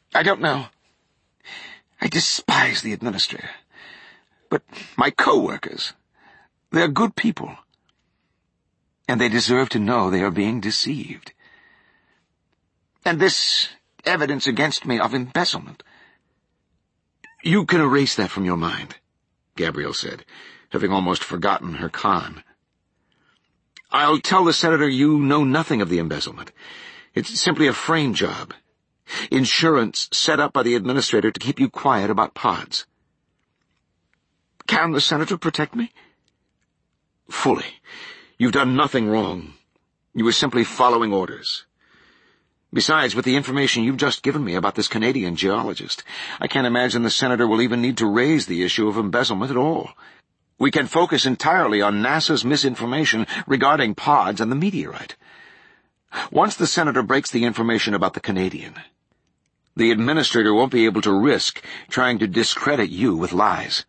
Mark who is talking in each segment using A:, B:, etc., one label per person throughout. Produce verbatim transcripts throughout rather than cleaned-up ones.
A: I don't know. I despise the administrator. But my co-workers, they're good people. And they deserve to know they are being deceived. And this evidence against me of embezzlement. You can erase that from your mind, Gabrielle said, having almost forgotten her con. I'll tell the senator you know nothing of the embezzlement. It's simply a frame job. Insurance set up by the administrator to keep you quiet about pods. Can the senator protect me? Fully. You've done nothing wrong. You were simply following orders. Besides, with the information you've just given me about this Canadian geologist, I can't imagine the senator will even need to raise the issue of embezzlement at all. We can focus entirely on NASA's misinformation regarding pods and the meteorite. Once the senator breaks the information about the Canadian, the administrator won't be able to risk trying to discredit you with lies.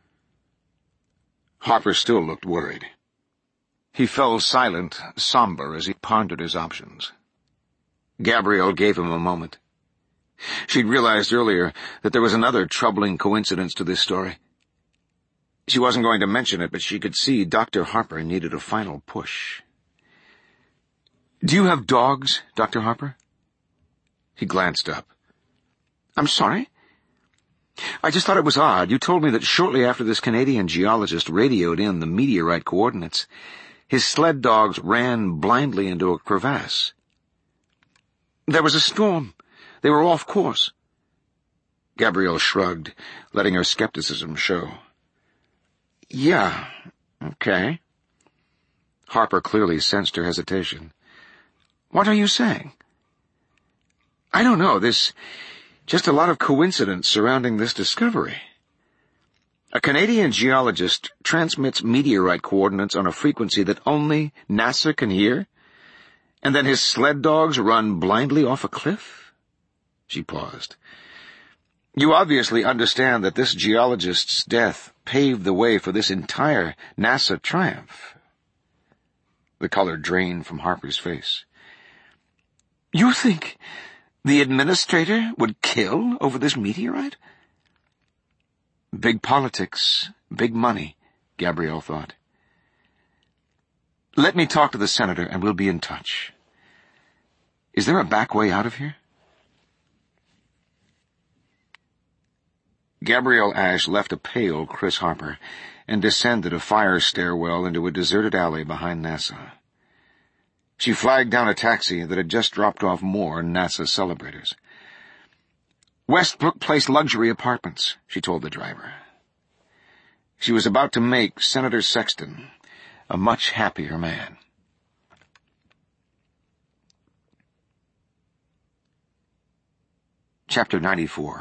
A: Harper still looked worried. He fell silent, somber, as he pondered his options. Gabrielle gave him a moment. She'd realized earlier that there was another troubling coincidence to this story. She wasn't going to mention it, but she could see Doctor Harper needed a final push. Do you have dogs, Doctor Harper? He glanced up. I'm sorry? I just thought it was odd. You told me that shortly after this Canadian geologist radioed in the meteorite coordinates, his sled dogs ran blindly into a crevasse. There was a storm. They were off course. Gabrielle shrugged, letting her skepticism show. Yeah, okay. Harper clearly sensed her hesitation. What are you saying? I don't know. There's just a lot of coincidence surrounding this discovery. A Canadian geologist transmits meteorite coordinates on a frequency that only NASA can hear, and then his sled dogs run blindly off a cliff? She paused. You obviously understand that this geologist's death paved the way for this entire NASA triumph. The color drained from Harper's face. You think the administrator would kill over this meteorite? Big politics, big money, Gabrielle thought. Let me talk to the senator and we'll be in touch. Is there a back way out of here? Gabrielle Ash left a pale Chris Harper and descended a fire stairwell into a deserted alley behind NASA. She flagged down a taxi that had just dropped off more NASA celebrators. Westbrook Place Luxury Apartments, she told the driver. She was about to make Senator Sexton a much happier man. Chapter ninety-four.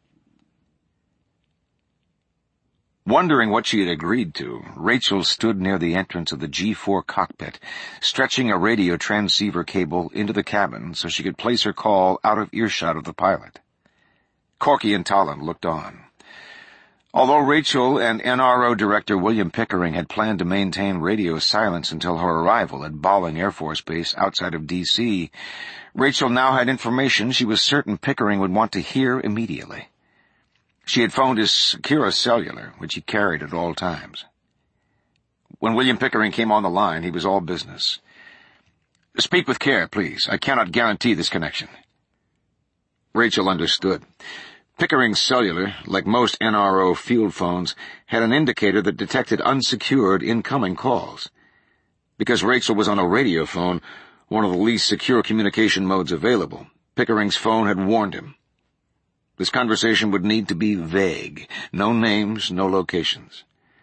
A: Wondering what she had agreed to, Rachel stood near the entrance of the G four cockpit, stretching a radio transceiver cable into the cabin so she could place her call out of earshot of the pilot. Corky and Talon looked on. Although Rachel and N R O Director William Pickering had planned to maintain radio silence until her arrival at Bolling Air Force Base outside of D C, Rachel now had information she was certain Pickering would want to hear immediately. She had phoned his Secura cellular, which he carried at all times. When William Pickering came on the line, he was all business. Speak with care, please. I cannot guarantee this connection. Rachel understood. Pickering's cellular, like most N R O field phones, had an indicator that detected unsecured incoming calls. Because Rachel was on a radio phone, one of the least secure communication modes available, Pickering's phone had warned him. This conversation would need to be vague. No names, no locations.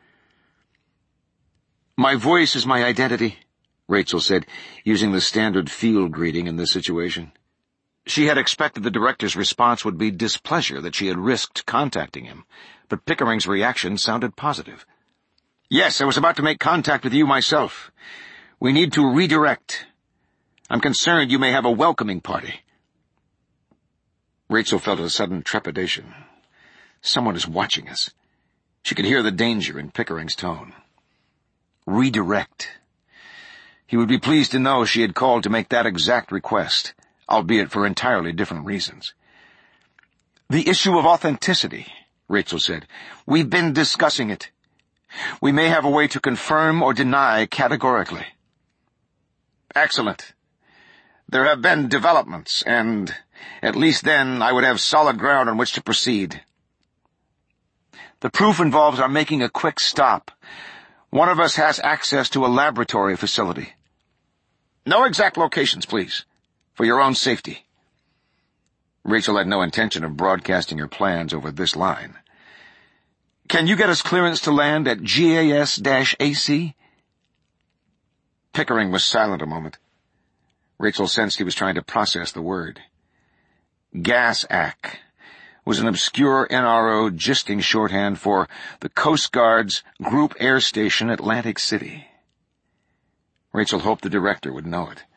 A: My voice is my identity, Rachel said, using the standard field greeting in this situation. She had expected the director's response would be displeasure that she had risked contacting him, but Pickering's reaction sounded positive. Yes, I was about to make contact with you myself. We need to redirect. I'm concerned you may have a welcoming party. Rachel felt a sudden trepidation. Someone is watching us. She could hear the danger in Pickering's tone. Redirect. He would be pleased to know she had called to make that exact request, albeit for entirely different reasons. The issue of authenticity, Rachel said. We've been discussing it. We may have a way to confirm or deny categorically. Excellent. There have been developments, and at least then I would have solid ground on which to proceed. The proof involves our making a quick stop. One of us has access to a laboratory facility. No exact locations, please, for your own safety. Rachel had no intention of broadcasting her plans over this line. Can you get us clearance to land at G A S A C? Pickering was silent a moment. Rachel sensed he was trying to process the word. GASAC was an obscure N R O gisting shorthand for the Coast Guard's Group Air Station, Atlantic City. Rachel hoped the director would know it.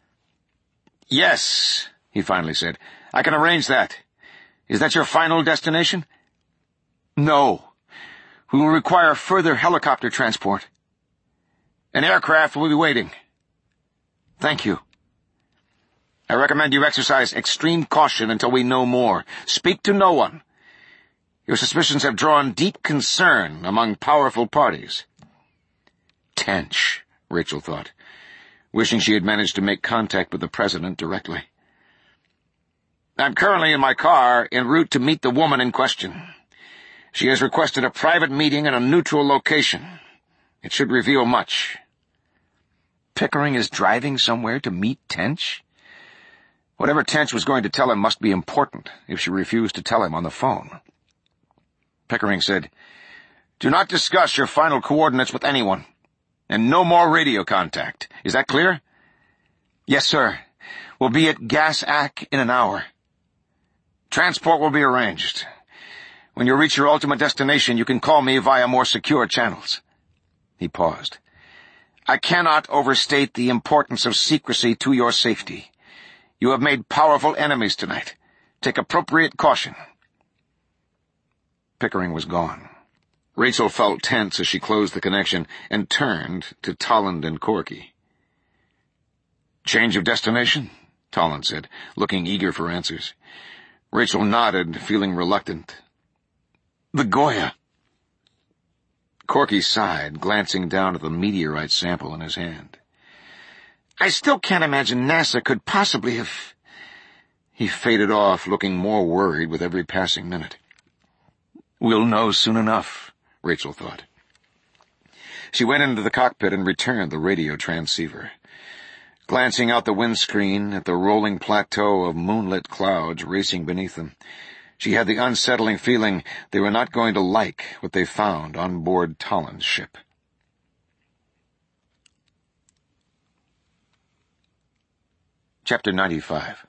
A: Yes, he finally said. I can arrange that. Is that your final destination? No. We will require further helicopter transport. An aircraft will be waiting. Thank you. I recommend you exercise extreme caution until we know more. Speak to no one. Your suspicions have drawn deep concern among powerful parties. Tench, Rachel thought, wishing she had managed to make contact with the president directly. I'm currently in my car en route to meet the woman in question. She has requested a private meeting in a neutral location. It should reveal much. Pickering is driving somewhere to meet Tench? Whatever Tench was going to tell him must be important if she refused to tell him on the phone. Pickering said, Do not discuss your final coordinates with anyone, and no more radio contact. Is that clear? Yes, sir. We'll be at GASAC in an hour. Transport will be arranged. When you reach your ultimate destination, you can call me via more secure channels. He paused. I cannot overstate the importance of secrecy to your safety. You have made powerful enemies tonight. Take appropriate caution. Pickering was gone. Rachel felt tense as she closed the connection and turned to Tolland and Corky. Change of destination? Tolland said, looking eager for answers. Rachel nodded, feeling reluctant. The Goya. Corky sighed, glancing down at the meteorite sample in his hand. I still can't imagine NASA could possibly have... He faded off, looking more worried with every passing minute. We'll know soon enough, Rachel thought. She went into the cockpit and returned the radio transceiver. Glancing out the windscreen at the rolling plateau of moonlit clouds racing beneath them, she had the unsettling feeling they were not going to like what they found on board Tolland's ship. Chapter ninety-five.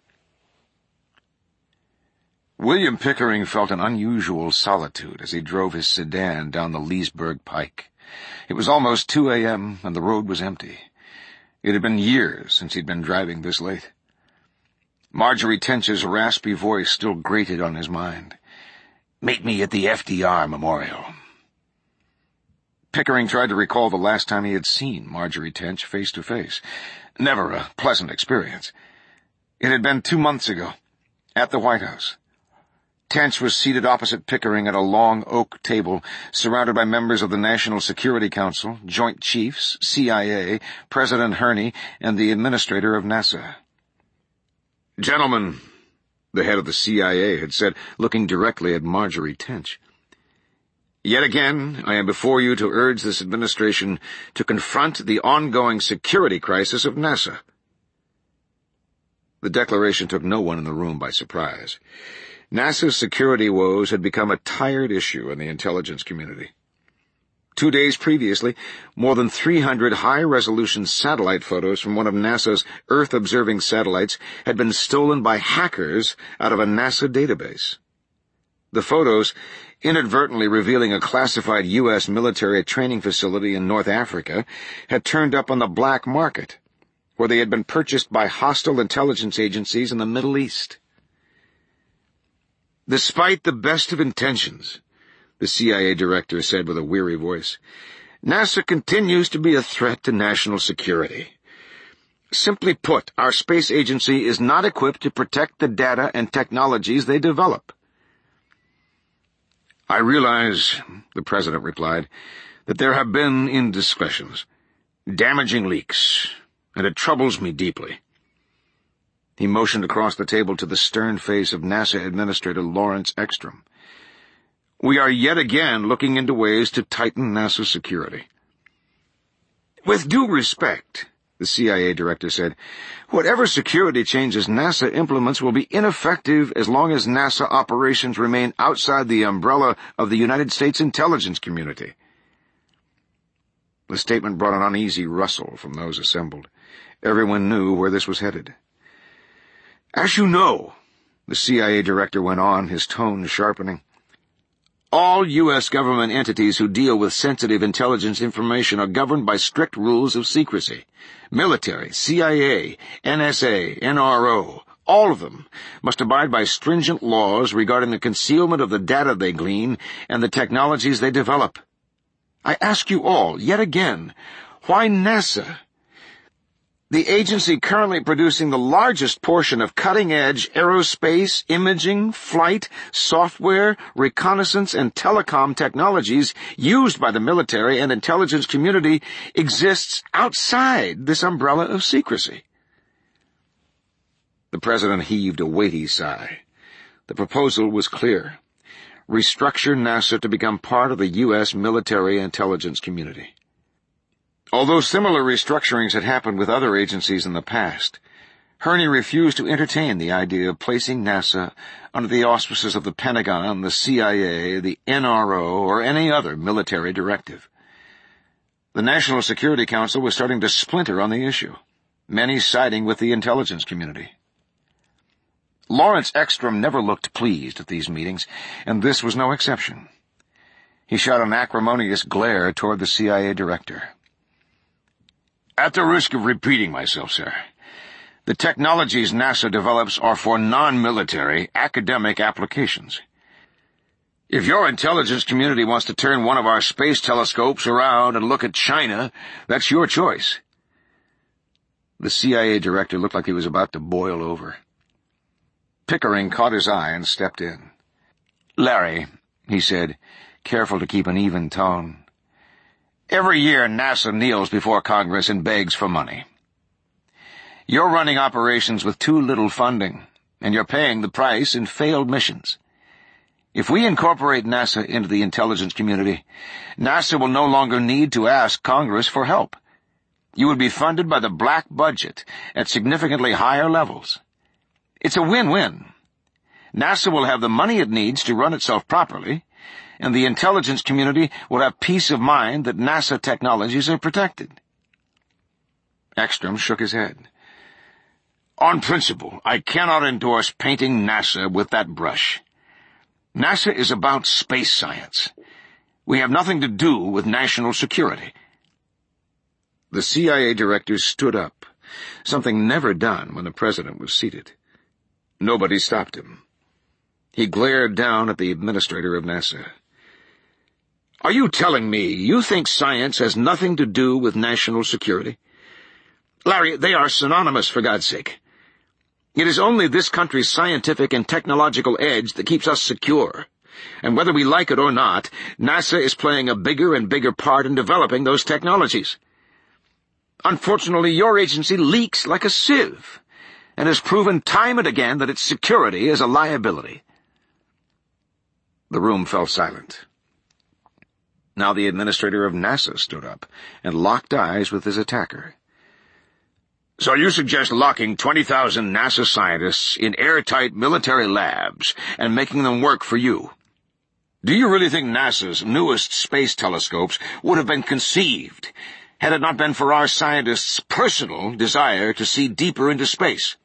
A: William Pickering felt an unusual solitude as he drove his sedan down the Leesburg Pike. It was almost two a.m. and the road was empty. It had been years since he'd been driving this late. Marjorie Tench's raspy voice still grated on his mind. Meet me at the F D R Memorial. Pickering tried to recall the last time he had seen Marjorie Tench face to face. Never a pleasant experience. It had been two months ago, at the White House. Tench was seated opposite Pickering at a long oak table, surrounded by members of the National Security Council, Joint Chiefs, C I A, President Herney, and the Administrator of NASA. Gentlemen, the head of the C I A had said, looking directly at Marjorie Tench. Yet again, I am before you to urge this administration to confront the ongoing security crisis of NASA. The declaration took no one in the room by surprise. NASA's security woes had become a tired issue in the intelligence community. Two days previously, more than three hundred high-resolution satellite photos from one of NASA's Earth-observing satellites had been stolen by hackers out of a NASA database. The photos, inadvertently revealing a classified U S military training facility in North Africa, had turned up on the black market, where they had been purchased by hostile intelligence agencies in the Middle East. Despite the best of intentions, the C I A director said with a weary voice, NASA continues to be a threat to national security. Simply put, our space agency is not equipped to protect the data and technologies they develop. "I realize," the president replied, "that there have been indiscretions, damaging leaks, and it troubles me deeply." He motioned across the table to the stern face of NASA Administrator Lawrence Ekstrom. "We are yet again looking into ways to tighten NASA security." "With due respect," the C I A director said, "whatever security changes NASA implements will be ineffective as long as NASA operations remain outside the umbrella of the United States intelligence community." The statement brought an uneasy rustle from those assembled. Everyone knew where this was headed. "As you know," the C I A director went on, his tone sharpening, "all U S government entities who deal with sensitive intelligence information are governed by strict rules of secrecy. Military, C I A, N S A, N R O, all of them must abide by stringent laws regarding the concealment of the data they glean and the technologies they develop. I ask you all, yet again, why NASA, the agency currently producing the largest portion of cutting-edge aerospace, imaging, flight, software, reconnaissance, and telecom technologies used by the military and intelligence community, exists outside this umbrella of secrecy?" The president heaved a weighty sigh. The proposal was clear. Restructure NASA to become part of the U S military intelligence community. Although similar restructurings had happened with other agencies in the past, Herney refused to entertain the idea of placing NASA under the auspices of the Pentagon, the C I A, the N R O, or any other military directive. The National Security Council was starting to splinter on the issue, many siding with the intelligence community. Lawrence Ekstrom never looked pleased at these meetings, and this was no exception. He shot an acrimonious glare toward the C I A director. "At the risk of repeating myself, sir, the technologies NASA develops are for non-military, academic applications. If your intelligence community wants to turn one of our space telescopes around and look at China, that's your choice." The C I A director looked like he was about to boil over. Pickering caught his eye and stepped in. "Larry," he said, careful to keep an even tone, "every year NASA kneels before Congress and begs for money. You're running operations with too little funding, and you're paying the price in failed missions. If we incorporate NASA into the intelligence community, NASA will no longer need to ask Congress for help. You would be funded by the black budget at significantly higher levels. It's a win-win. NASA will have the money it needs to run itself properly, and the intelligence community will have peace of mind that NASA technologies are protected." Ekstrom shook his head. "On principle, I cannot endorse painting NASA with that brush. NASA is about space science. We have nothing to do with national security." The C I A director stood up, something never done when the president was seated. Nobody stopped him. He glared down at the administrator of NASA. "Are you telling me you think science has nothing to do with national security? Larry, they are synonymous, for God's sake. It is only this country's scientific and technological edge that keeps us secure. And whether we like it or not, NASA is playing a bigger and bigger part in developing those technologies. Unfortunately, your agency leaks like a sieve, and has proven time and again that its security is a liability." The room fell silent. Now the administrator of NASA stood up and locked eyes with his attacker. "So you suggest locking twenty thousand NASA scientists in airtight military labs and making them work for you? Do you really think NASA's newest space telescopes would have been conceived had it not been for our scientists' personal desire to see deeper into space?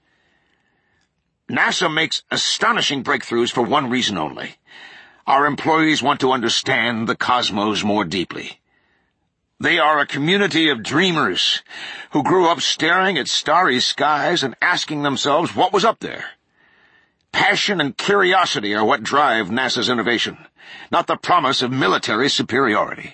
A: NASA makes astonishing breakthroughs for one reason only. Our employees want to understand the cosmos more deeply. They are a community of dreamers who grew up staring at starry skies and asking themselves what was up there. Passion and curiosity are what drive NASA's innovation, not the promise of military superiority."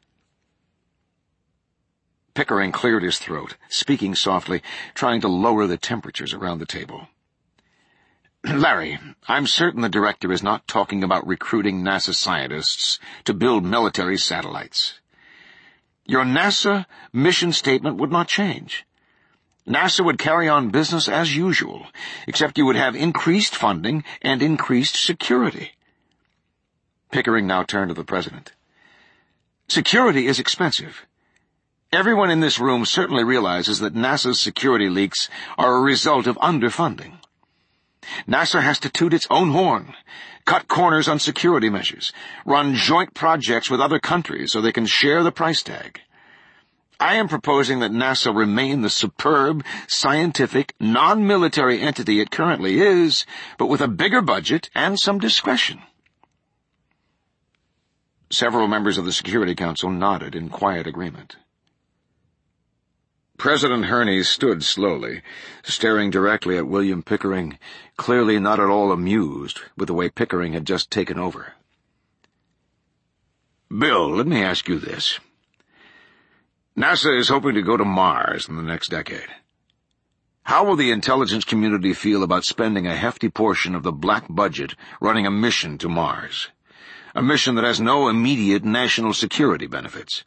A: Pickering cleared his throat, speaking softly, trying to lower the temperatures around the table. Larry, I'm certain the director is not talking about recruiting NASA scientists to build military satellites. Your NASA mission statement would not change. NASA would carry on business as usual, except you would have increased funding and increased security. Pickering now turned to the president. Security is expensive. Everyone in this room certainly realizes that NASA's security leaks are a result of underfunding. NASA has to toot its own horn, cut corners on security measures, run joint projects with other countries so they can share the price tag. I am proposing that NASA remain the superb, scientific, non-military entity it currently is, but with a bigger budget and some discretion. Several members of the Security Council nodded in quiet agreement. President Herney stood slowly, staring directly at William Pickering, clearly not at all amused with the way Pickering had just taken over. Bill, let me ask you this. NASA is hoping to go to Mars in the next decade. How will the intelligence community feel about spending a hefty portion of the black budget running a mission to Mars? A mission that has no immediate national security benefits.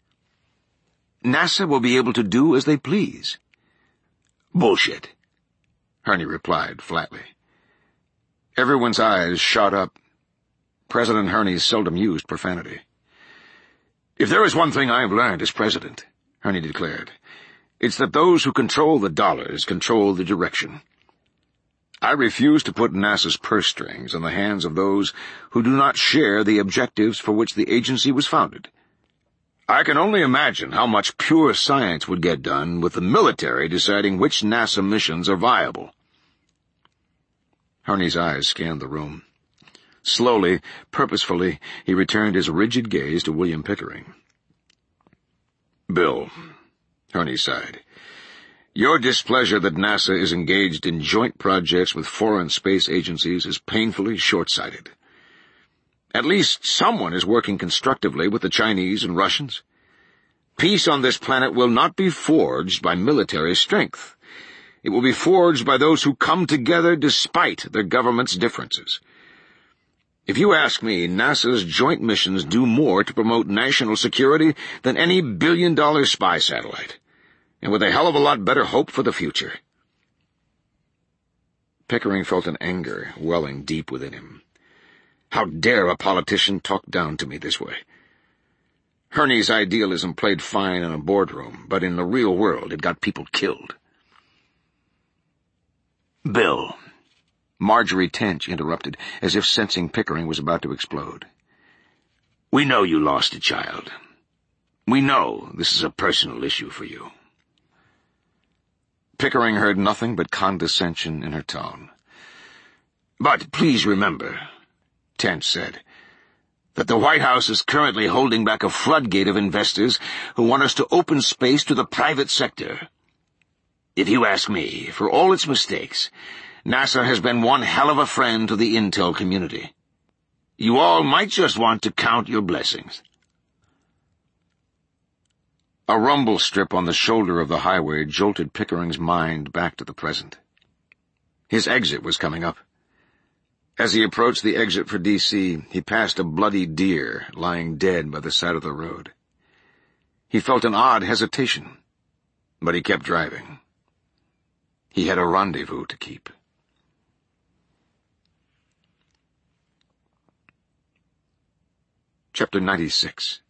A: NASA will be able to do as they please. Bullshit, Herney replied flatly. Everyone's eyes shot up. President Herney seldom used profanity. If there is one thing I've learned as president, Herney declared, it's that those who control the dollars control the direction. I refuse to put NASA's purse strings in the hands of those who do not share the objectives for which the agency was founded. I can only imagine how much pure science would get done with the military deciding which NASA missions are viable. Herney's eyes scanned the room. Slowly, purposefully, he returned his rigid gaze to William Pickering. Bill, Herney sighed, your displeasure that NASA is engaged in joint projects with foreign space agencies is painfully short-sighted. At least someone is working constructively with the Chinese and Russians. Peace on this planet will not be forged by military strength. It will be forged by those who come together despite their government's differences. If you ask me, NASA's joint missions do more to promote national security than any billion-dollar spy satellite, and with a hell of a lot better hope for the future. Pickering felt an anger welling deep within him. How dare a politician talk down to me this way? Herney's idealism played fine in a boardroom, but in the real world it got people killed. Bill, Marjorie Tench interrupted, as if sensing Pickering was about to explode. We know you lost a child. We know this is a personal issue for you. Pickering heard nothing but condescension in her tone. But please remember, Tench said, that the White House is currently holding back a floodgate of investors who want us to open space to the private sector. If you ask me, for all its mistakes, NASA has been one hell of a friend to the intel community. You all might just want to count your blessings. A rumble strip on the shoulder of the highway jolted Pickering's mind back to the present. His exit was coming up. As he approached the exit for D C, he passed a bloody deer lying dead by the side of the road. He felt an odd hesitation, but he kept driving. He had a rendezvous to keep. Chapter ninety-six.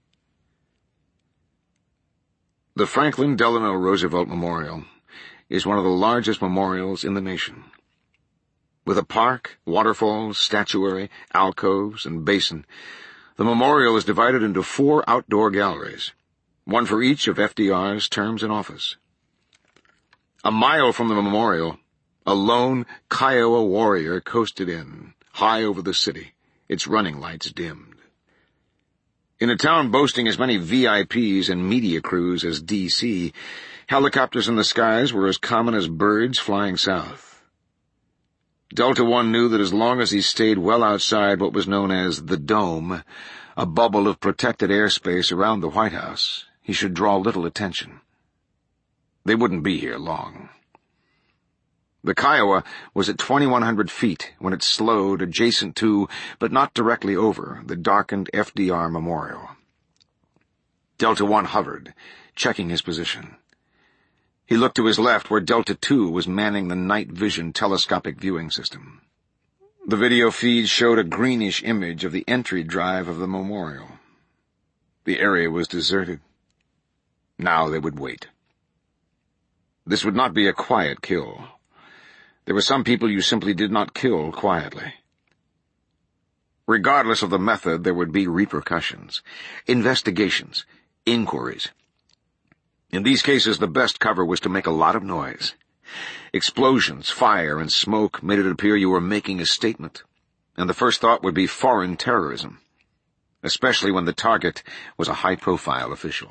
A: The Franklin Delano Roosevelt Memorial is one of the largest memorials in the nation. With a park, waterfalls, statuary, alcoves, and basin, the memorial is divided into four outdoor galleries, one for each of F D R's terms in office. A mile from the memorial, a lone Kiowa warrior coasted in, high over the city, its running lights dimmed. In a town boasting as many V I Ps and media crews as D C, helicopters in the skies were as common as birds flying south. Delta One knew that as long as he stayed well outside what was known as the Dome, a bubble of protected airspace around the White House, he should draw little attention. They wouldn't be here long. The Kiowa was at twenty-one hundred feet when it slowed adjacent to, but not directly over, the darkened F D R Memorial. Delta One hovered, checking his position. He looked to his left where Delta Two was manning the night vision telescopic viewing system. The video feed showed a greenish image of the entry drive of the memorial. The area was deserted. Now they would wait. This would not be a quiet kill. There were some people you simply did not kill quietly. Regardless of the method, there would be repercussions, investigations, inquiries. In these cases, the best cover was to make a lot of noise. Explosions, fire, and smoke made it appear you were making a statement, and the first thought would be foreign terrorism, especially when the target was a high-profile official.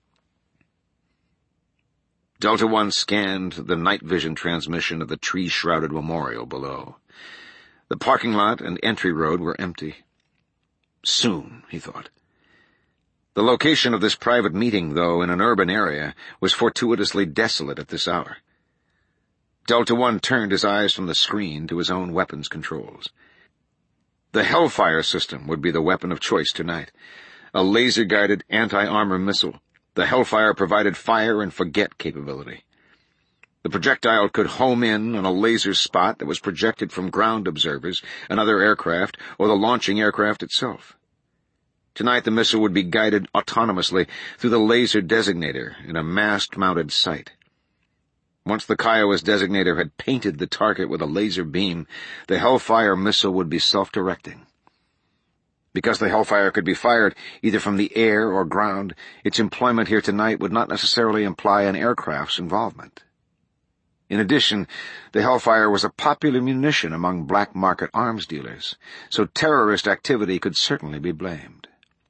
A: Delta One scanned the night vision transmission of the tree-shrouded memorial below. The parking lot and entry road were empty. Soon, he thought. The location of this private meeting, though, in an urban area, was fortuitously desolate at this hour. Delta One turned his eyes from the screen to his own weapons controls. The Hellfire system would be the weapon of choice tonight. A laser-guided anti-armor missile. The Hellfire provided fire-and-forget capability. The projectile could home in on a laser spot that was projected from ground observers, another aircraft, or the launching aircraft itself. Tonight the missile would be guided autonomously through the laser designator in a mast-mounted sight. Once the Kiowa's designator had painted the target with a laser beam, the Hellfire missile would be self-directing. Because the Hellfire could be fired either from the air or ground, its employment here tonight would not necessarily imply an aircraft's involvement. In addition, the Hellfire was a popular munition among black market arms dealers, so terrorist activity could certainly be blamed.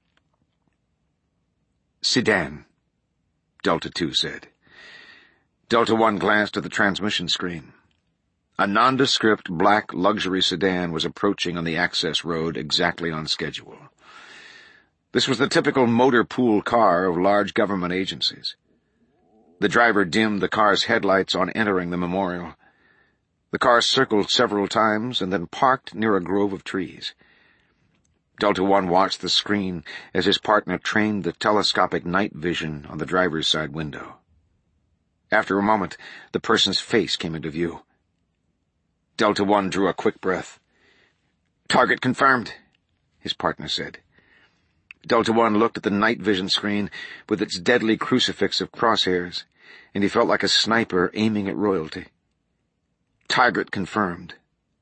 A: Sedan, Delta Two said. Delta One glanced at the transmission screen. A nondescript black luxury sedan was approaching on the access road exactly on schedule. This was the typical motor pool car of large government agencies. The driver dimmed the car's headlights on entering the memorial. The car circled several times and then parked near a grove of trees. Delta One watched the screen as his partner trained the telescopic night vision on the driver's side window. After a moment, the person's face came into view. Delta One drew a quick breath. "Target confirmed," his partner said. Delta One looked at the night vision screen with its deadly crucifix of crosshairs, and he felt like a sniper aiming at royalty. Target confirmed.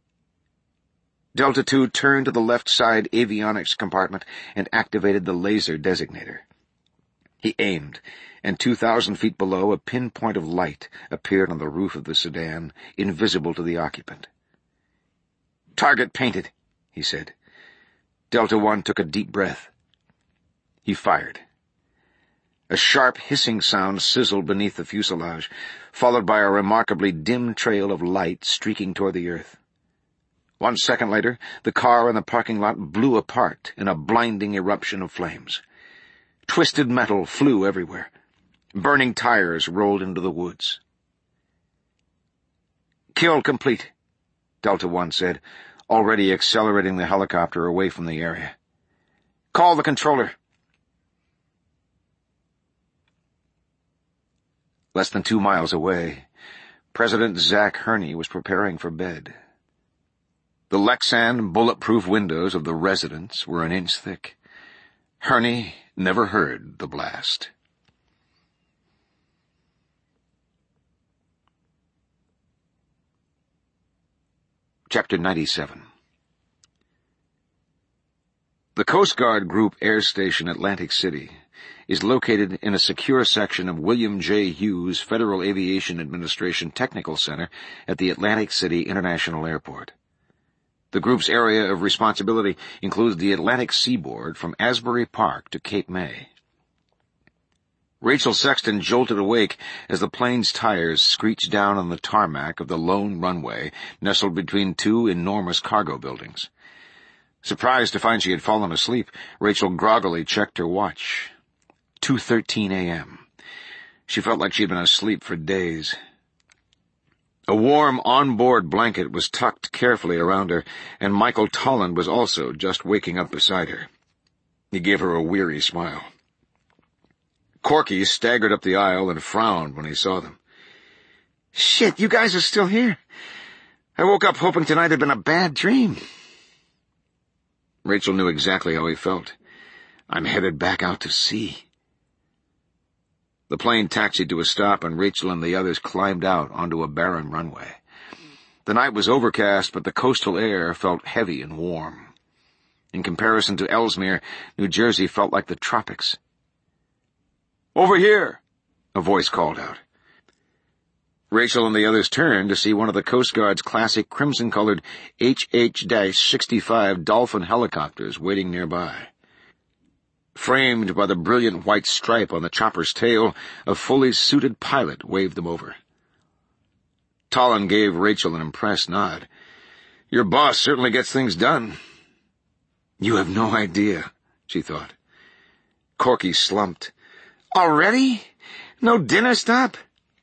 A: Delta Two turned to the left side avionics compartment and activated the laser designator. He aimed, and two thousand feet below, a pinpoint of light appeared on the roof of the sedan, invisible to the occupant. "Target painted," he said. Delta One took a deep breath. He fired. A sharp hissing sound sizzled beneath the fuselage, followed by a remarkably dim trail of light streaking toward the earth. One second later, the car in the parking lot blew apart in a blinding eruption of flames. Twisted metal flew everywhere. Burning tires rolled into the woods. "Kill complete," Delta One said, already accelerating the helicopter away from the area. "Call the controller." Less than two miles away, President Zach Hurney was preparing for bed. The Lexan bulletproof windows of the residence were an inch thick. Hurney never heard the blast. Chapter ninety-seven. The Coast Guard Group Air Station Atlantic City is located in a secure section of William J. Hughes Federal Aviation Administration Technical Center at the Atlantic City International Airport. The group's area of responsibility includes the Atlantic seaboard from Asbury Park to Cape May. Rachel Sexton jolted awake as the plane's tires screeched down on the tarmac of the lone runway nestled between two enormous cargo buildings. Surprised to find she had fallen asleep, Rachel groggily checked her watch. two thirteen a.m. She felt like she'd been asleep for days. A warm onboard blanket was tucked carefully around her, and Michael Tolland was also just waking up beside her. He gave her a weary smile. Corky staggered up the aisle and frowned when he saw them. "Shit, you guys are still here. I woke up hoping tonight had been a bad dream." Rachel knew exactly how he felt. "I'm headed back out to sea." The plane taxied to a stop, and Rachel and the others climbed out onto a barren runway. The night was overcast, but the coastal air felt heavy and warm. In comparison to Ellesmere, New Jersey felt like the tropics. "Over here!" a voice called out. Rachel and the others turned to see one of the Coast Guard's classic crimson-colored H H sixty-five Dolphin helicopters waiting nearby. Framed by the brilliant white stripe on the chopper's tail, a fully suited pilot waved them over. Tolland gave Rachel an impressed nod. "Your boss certainly gets things done." "You have no idea," she thought. Corky slumped. "Already? No dinner stop?"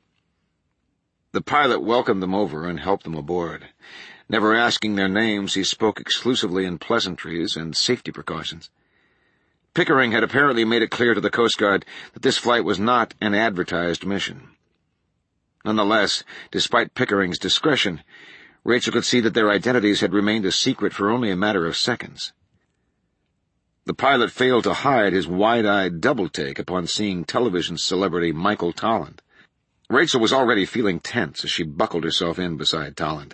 A: The pilot welcomed them over and helped them aboard. Never asking their names, he spoke exclusively in pleasantries and safety precautions. Pickering had apparently made it clear to the Coast Guard that this flight was not an advertised mission. Nonetheless, despite Pickering's discretion, Rachel could see that their identities had remained a secret for only a matter of seconds. The pilot failed to hide his wide-eyed double-take upon seeing television celebrity Michael Tolland. Rachel was already feeling tense as she buckled herself in beside Tolland.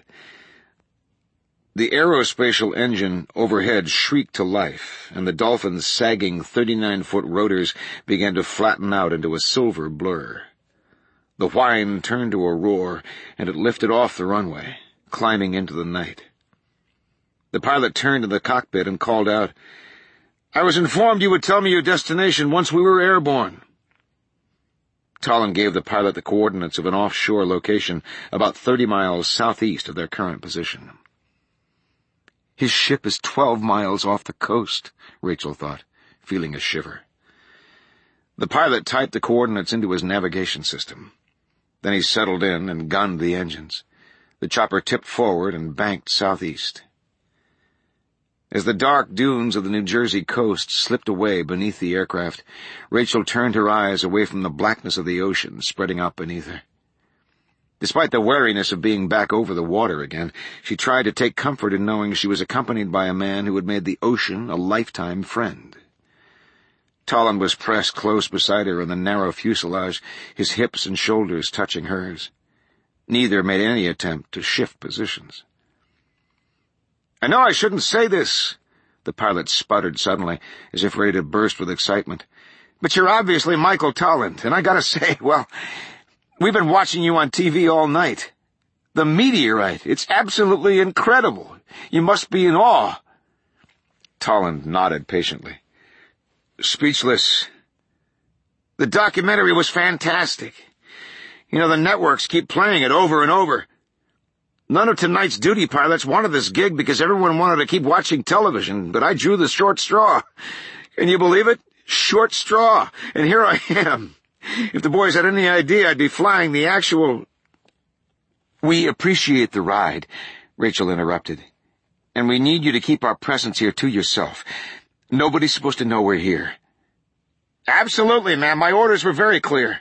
A: The aerospatial engine overhead shrieked to life, and the Dolphin's sagging thirty-nine-foot rotors began to flatten out into a silver blur. The whine turned to a roar, and it lifted off the runway, climbing into the night. The pilot turned to the cockpit and called out, "I was informed you would tell me your destination once we were airborne." Tolland gave the pilot the coordinates of an offshore location about thirty miles southeast of their current position. "His ship is twelve miles off the coast," Rachel thought, feeling a shiver. The pilot typed the coordinates into his navigation system. Then he settled in and gunned the engines. The chopper tipped forward and banked southeast. As the dark dunes of the New Jersey coast slipped away beneath the aircraft, Rachel turned her eyes away from the blackness of the ocean spreading out beneath her. Despite the wariness of being back over the water again, she tried to take comfort in knowing she was accompanied by a man who had made the ocean a lifetime friend. Tolland was pressed close beside her in the narrow fuselage, his hips and shoulders touching hers. Neither made any attempt to shift positions. "I know I shouldn't say this," the pilot sputtered suddenly, as if ready to burst with excitement, "but you're obviously Michael Tolland, and I gotta say, well, we've been watching you on T V all night. The meteorite, it's absolutely incredible. You must be in awe." Tolland nodded patiently. "Speechless. The documentary was fantastic. You know, the networks keep playing it over and over. None of tonight's duty pilots wanted this gig because everyone wanted to keep watching television, but I drew the short straw. Can you believe it? Short straw. And here I am. If the boys had any idea I'd be flying the actual—" "We appreciate the ride," Rachel interrupted, "and we need you to keep our presence here to yourself. Nobody's supposed to know we're here." "Absolutely, ma'am. My orders were very clear."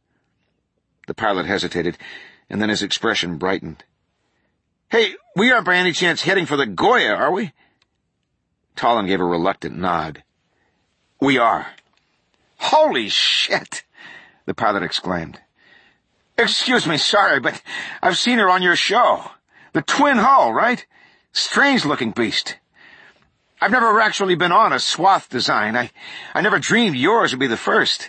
A: The pilot hesitated, and then his expression brightened. "Hey, we aren't by any chance heading for the Goya, are we?" Tolland gave a reluctant nod. "We are." "Holy shit!" the pilot exclaimed. "Excuse me, sorry, but I've seen her on your show. The twin hull, right? Strange-looking beast. I've never actually been on a swath design. I, I never dreamed yours would be the first."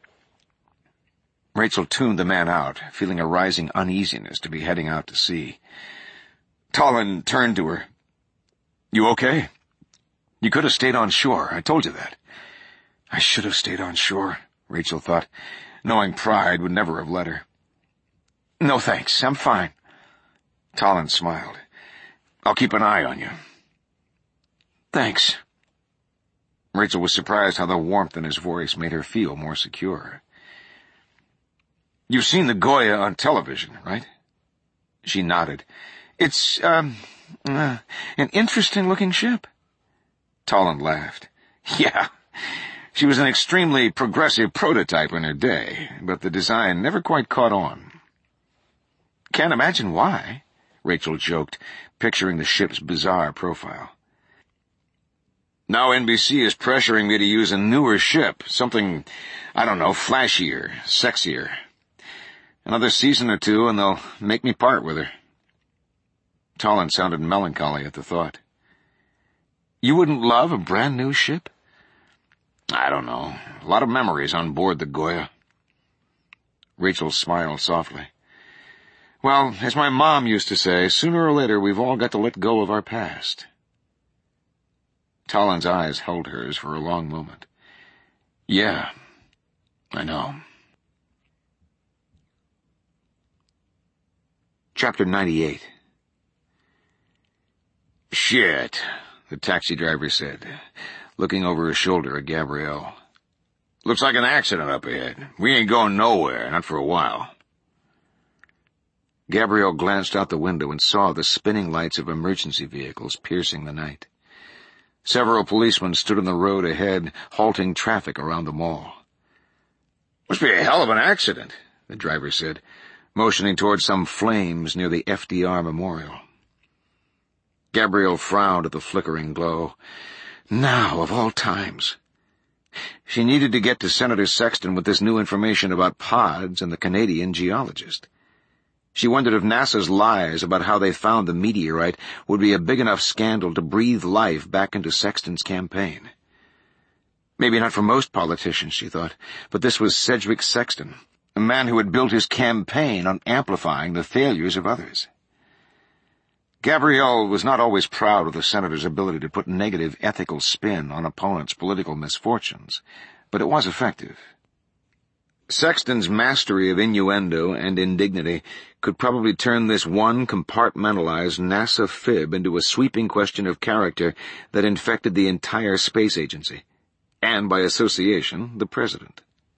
A: Rachel tuned the man out, feeling a rising uneasiness to be heading out to sea. Tolland turned to her. "You okay? You could have stayed on shore. I told you that." I should have stayed on shore, Rachel thought, knowing pride would never have let her. "No, thanks. I'm fine." Tolland smiled. "I'll keep an eye on you." "Thanks." Rachel was surprised how the warmth in his voice made her feel more secure. "You've seen the Goya on television, right?" She nodded. It's, um, uh, an interesting-looking ship. Toland laughed. Yeah, she was an extremely progressive prototype in her day, but the design never quite caught on. Can't imagine why, Rachel joked, picturing the ship's bizarre profile. Now N B C is pressuring me to use a newer ship, something, I don't know, flashier, sexier. Another season or two and they'll make me part with her. Toland sounded melancholy at the thought. You wouldn't love a brand new ship? I don't know. A lot of memories on board the Goya. Rachel smiled softly. Well, as my mom used to say, sooner or later we've all got to let go of our past. Toland's eyes held hers for a long moment. Yeah, I know. Chapter ninety-eight. Shit, the taxi driver said, looking over his shoulder at Gabrielle. Looks like an accident up ahead. We ain't going nowhere, not for a while. Gabrielle glanced out the window and saw the spinning lights of emergency vehicles piercing the night. Several policemen stood on the road ahead, halting traffic around the mall. Must be a hell of an accident, the driver said, motioning toward some flames near the F D R Memorial. Gabrielle frowned at the flickering glow. Now, of all times. She needed to get to Senator Sexton with this new information about pods and the Canadian geologist. She wondered if NASA's lies about how they found the meteorite would be a big enough scandal to breathe life back into Sexton's campaign. Maybe not for most politicians, she thought, but this was Sedgwick Sexton, a man who had built his campaign on amplifying the failures of others. Gabrielle was not always proud of the senator's ability to put negative ethical spin on opponents' political misfortunes, but it was effective. Sexton's mastery of innuendo and indignity could probably turn this one compartmentalized NASA fib into a sweeping question of character that infected the entire space agency, and by association, the president.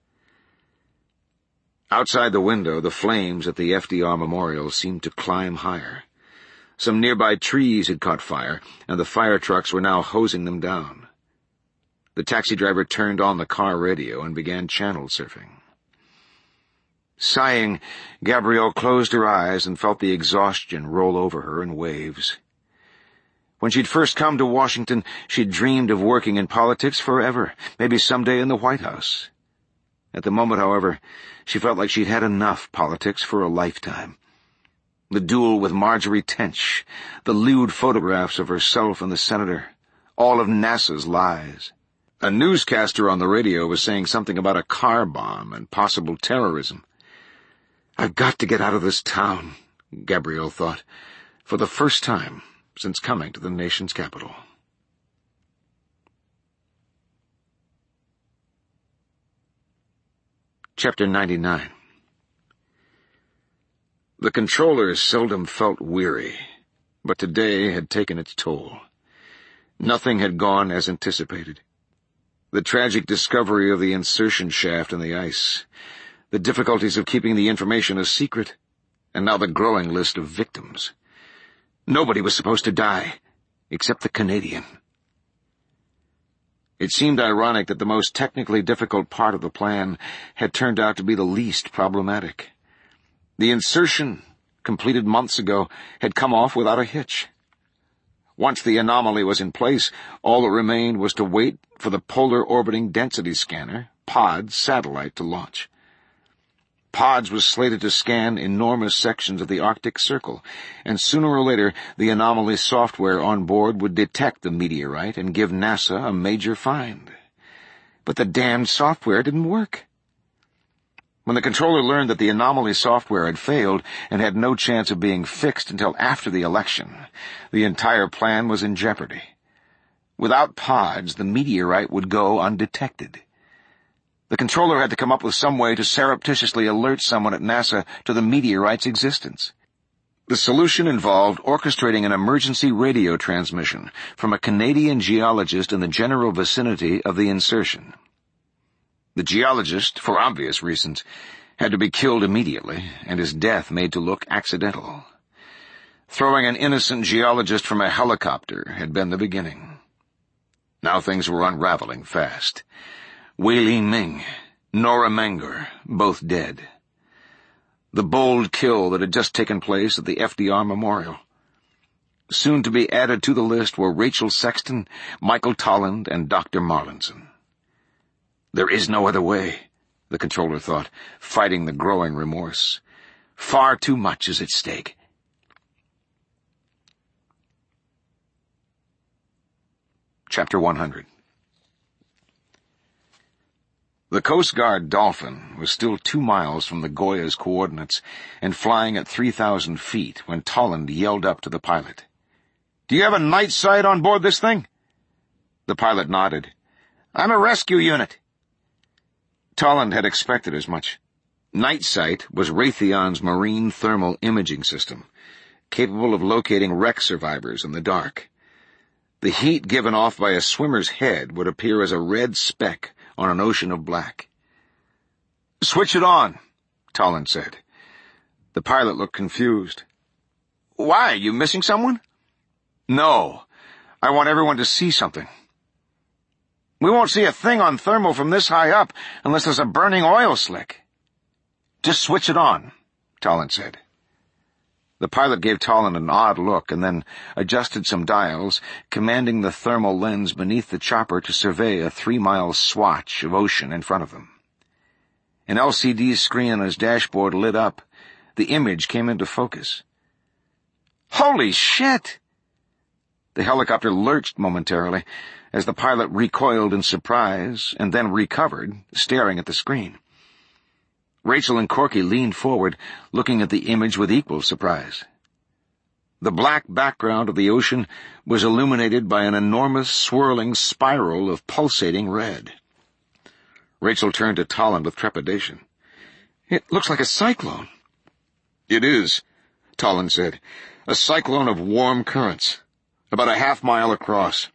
A: Outside the window, the flames at the F D R Memorial seemed to climb higher. Some nearby trees had caught fire, and the fire trucks were now hosing them down. The taxi driver turned on the car radio and began channel surfing. Sighing, Gabrielle closed her eyes and felt the exhaustion roll over her in waves. When she'd first come to Washington, she'd dreamed of working in politics forever, maybe someday in the White House. At the moment, however, she felt like she'd had enough politics for a lifetime. The duel with Marjorie Tench, the lewd photographs of herself and the senator, all of NASA's lies. A newscaster on the radio was saying something about a car bomb and possible terrorism. I've got to get out of this town, Gabrielle thought, for the first time since coming to the nation's capital. Chapter ninety-nine. The controller seldom felt weary, but today had taken its toll. Nothing had gone as anticipated. The tragic discovery of the insertion shaft in the ice, the difficulties of keeping the information a secret, and now the growing list of victims. Nobody was supposed to die, except the Canadian. It seemed ironic that the most technically difficult part of the plan had turned out to be the least problematic. The insertion, completed months ago, had come off without a hitch. Once the anomaly was in place, all that remained was to wait for the Polar Orbiting Density Scanner, PODS, satellite to launch. PODS was slated to scan enormous sections of the Arctic Circle, and sooner or later the anomaly software on board would detect the meteorite and give NASA a major find. But the damned software didn't work. When the controller learned that the anomaly software had failed and had no chance of being fixed until after the election, the entire plan was in jeopardy. Without PODS, the meteorite would go undetected. The controller had to come up with some way to surreptitiously alert someone at NASA to the meteorite's existence. The solution involved orchestrating an emergency radio transmission from a Canadian geologist in the general vicinity of the insertion. The geologist, for obvious reasons, had to be killed immediately, and his death made to look accidental. Throwing an innocent geologist from a helicopter had been the beginning. Now things were unraveling fast. Wei Ming, Nora Mangor, both dead. The bold kill that had just taken place at the F D R Memorial. Soon to be added to the list were Rachel Sexton, Michael Tolland, and Doctor Marlinson. There is no other way, the controller thought, fighting the growing remorse. Far too much is at stake. Chapter one hundred. The Coast Guard Dolphin was still two miles from the Goya's coordinates and flying at three thousand feet when Tolland yelled up to the pilot. "Do you have a night sight on board this thing?" The pilot nodded. "I'm a rescue unit." Tolland had expected as much. Night sight was Raytheon's marine thermal imaging system, capable of locating wreck survivors in the dark. The heat given off by a swimmer's head would appear as a red speck on an ocean of black. "Switch it on," Tolland said. The pilot looked confused. "Why? You missing someone?" "No. I want everyone to see something." "We won't see a thing on thermal from this high up unless there's a burning oil slick." "Just switch it on," Tolland said. The pilot gave Tolland an odd look and then adjusted some dials, commanding the thermal lens beneath the chopper to survey a three-mile swatch of ocean in front of them. An L C D screen on his dashboard lit up. The image came into focus. "Holy shit!" The helicopter lurched momentarily as the pilot recoiled in surprise and then recovered, staring at the screen. Rachel and Corky leaned forward, looking at the image with equal surprise. The black background of the ocean was illuminated by an enormous swirling spiral of pulsating red. Rachel turned to Tolland with trepidation. "It looks like a cyclone." "It is," Tolland said. "A cyclone of warm currents, about a half mile across."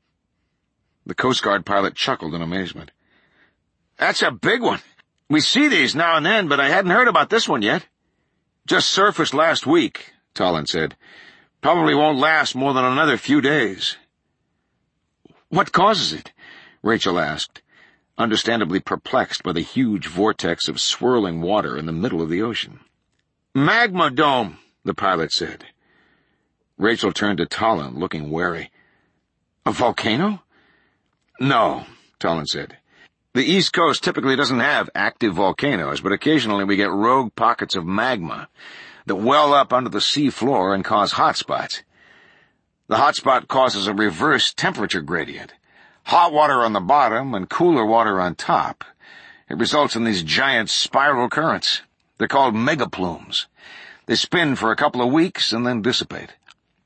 A: The Coast Guard pilot chuckled in amazement. "That's a big one. We see these now and then, but I hadn't heard about this one yet." "Just surfaced last week," Tolland said. "Probably won't last more than another few days." "What causes it?" Rachel asked, understandably perplexed by the huge vortex of swirling water in the middle of the ocean. "Magma dome," the pilot said. Rachel turned to Tolland, looking wary. "A volcano?" "No," Tolland said. "The East Coast typically doesn't have active volcanoes, but occasionally we get rogue pockets of magma that well up under the sea floor and cause hotspots. The hotspot causes a reverse temperature gradient. Hot water on the bottom and cooler water on top. It results in these giant spiral currents. They're called megaplumes. They spin for a couple of weeks and then dissipate."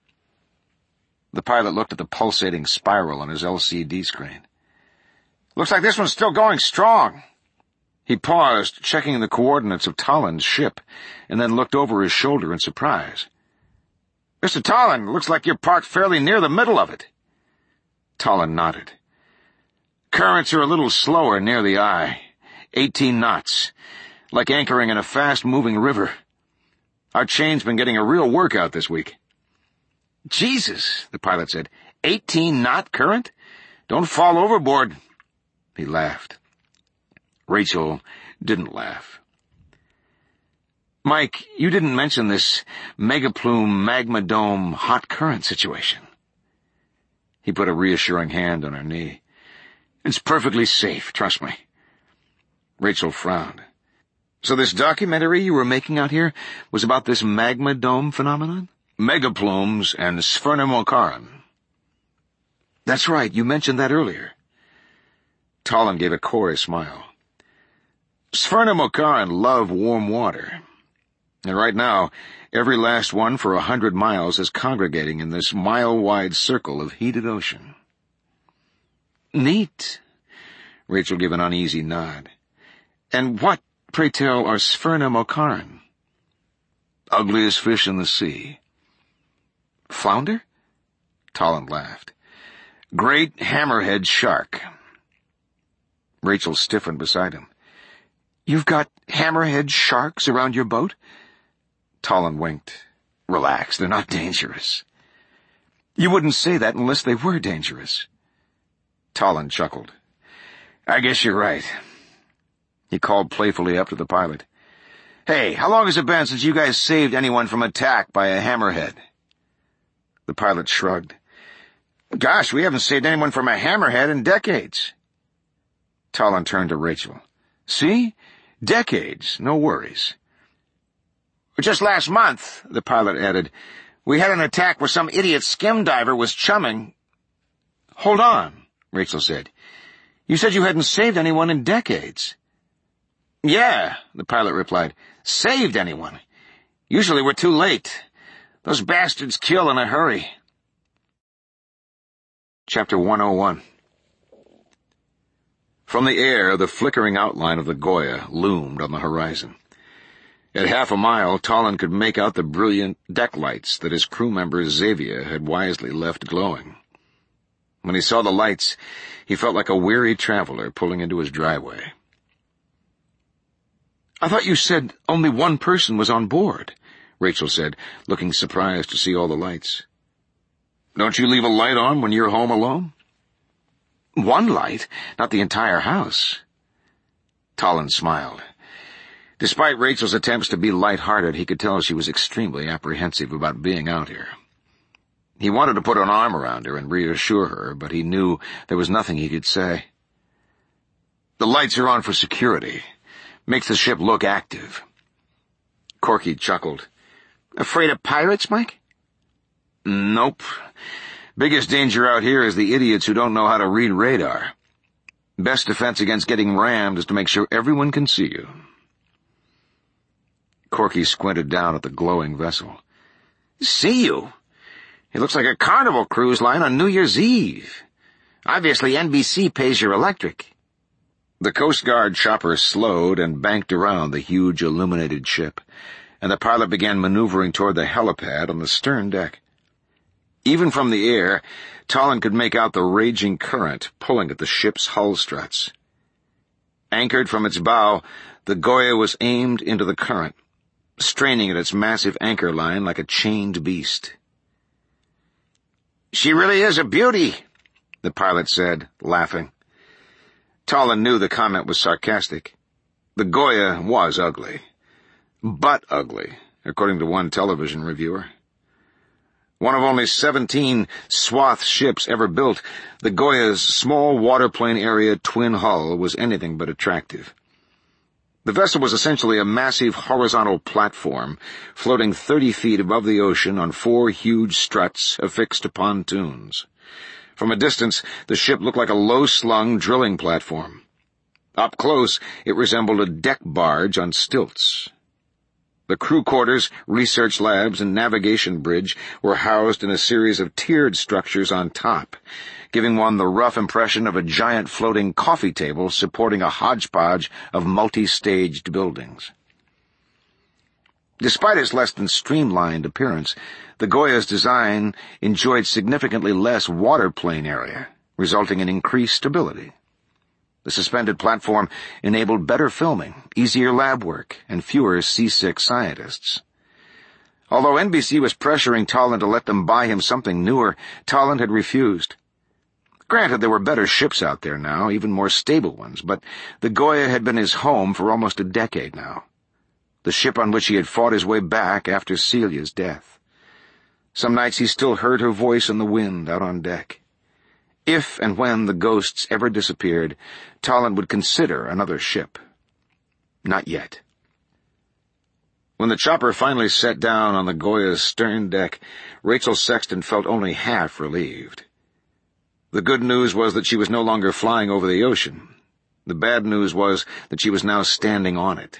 A: The pilot looked at the pulsating spiral on his L C D screen. "Looks like this one's still going strong." He paused, checking the coordinates of Tolland's ship, and then looked over his shoulder in surprise. "Mister Tolland, looks like you're parked fairly near the middle of it." Tolland nodded. "Currents are a little slower near the eye. Eighteen knots. Like anchoring in a fast-moving river. Our chain's been getting a real workout this week." "Jesus," the pilot said. eighteen-knot current? Don't fall overboard." He laughed. Rachel didn't laugh. "Mike, you didn't mention this megaplume, magma dome, hot current situation." He put a reassuring hand on her knee. "It's perfectly safe, trust me." Rachel frowned. "So this documentary you were making out here was about this magma dome phenomenon?" "Megaplumes and Sphyrnomocaran." "That's right, you mentioned that earlier." Tolland gave a coy smile. "Sphyrnomocaran love warm water. And right now, every last one for a hundred miles is congregating in this mile-wide circle of heated ocean." "Neat." Rachel gave an uneasy nod. "And what, pray tell, are Sphyrnomocaran?" "Ugliest fish in the sea." "Flounder?" Tolland laughed. "Great hammerhead shark." Rachel stiffened beside him. "You've got hammerhead sharks around your boat?" Tolland winked. Relax, they're not dangerous. You wouldn't say that unless they were dangerous. Tolland chuckled. I guess you're right. He called playfully up to the pilot. Hey, how long has it been since you guys saved anyone from attack by a hammerhead? The pilot shrugged. Gosh, we haven't saved anyone from a hammerhead in decades. Tolland turned to Rachel. See? Decades, no worries. Just last month, the pilot added, we had an attack where some idiot skim diver was chumming. Hold on, Rachel said. You said you hadn't saved anyone in decades. Yeah, the pilot replied. Saved anyone. Usually we're too late. Those bastards kill in a hurry. Chapter one oh one. From the air, the flickering outline of the Goya loomed on the horizon. At half a mile, Tolland could make out the brilliant deck lights that his crew member Xavier had wisely left glowing. When he saw the lights, he felt like a weary traveler pulling into his driveway. I thought you said only one person was on board, Rachel said, looking surprised to see all the lights. Don't you leave a light on when you're home alone? One light, not the entire house. Tolland smiled. Despite Rachel's attempts to be light-hearted, he could tell she was extremely apprehensive about being out here. He wanted to put an arm around her and reassure her, but he knew there was nothing he could say. The lights are on for security. Makes the ship look active. Corky chuckled. Afraid of pirates, Mike? Nope. Biggest danger out here is the idiots who don't know how to read radar. Best defense against getting rammed is to make sure everyone can see you. Corky squinted down at the glowing vessel. See you? It looks like a Carnival cruise line on New Year's Eve. Obviously N B C pays your electric. The Coast Guard chopper slowed and banked around the huge illuminated ship, and the pilot began maneuvering toward the helipad on the stern deck. Even from the air, Tolland could make out the raging current pulling at the ship's hull struts. Anchored from its bow, the Goya was aimed into the current, straining at its massive anchor line like a chained beast. She really is a beauty, the pilot said, laughing. Tolland knew the comment was sarcastic. The Goya was ugly. But ugly, according to one television reviewer. One of only seventeen swath ships ever built, the Goya's small waterplane area twin hull was anything but attractive. The vessel was essentially a massive horizontal platform, floating thirty feet above the ocean on four huge struts affixed to pontoons. From a distance, the ship looked like a low-slung drilling platform. Up close, it resembled a deck barge on stilts. The crew quarters, research labs, and navigation bridge were housed in a series of tiered structures on top, giving one the rough impression of a giant floating coffee table supporting a hodgepodge of multi-staged buildings. Despite its less than streamlined appearance, the Goya's design enjoyed significantly less waterplane area, resulting in increased stability. The suspended platform enabled better filming, easier lab work, and fewer seasick scientists. Although N B C was pressuring Tolland to let them buy him something newer, Tolland had refused. Granted, there were better ships out there now, even more stable ones, but the Goya had been his home for almost a decade now. The ship on which he had fought his way back after Celia's death. Some nights he still heard her voice in the wind out on deck. If and when the ghosts ever disappeared, Tolland would consider another ship. Not yet. When the chopper finally set down on the Goya's stern deck, Rachel Sexton felt only half relieved. The good news was that she was no longer flying over the ocean. The bad news was that she was now standing on it.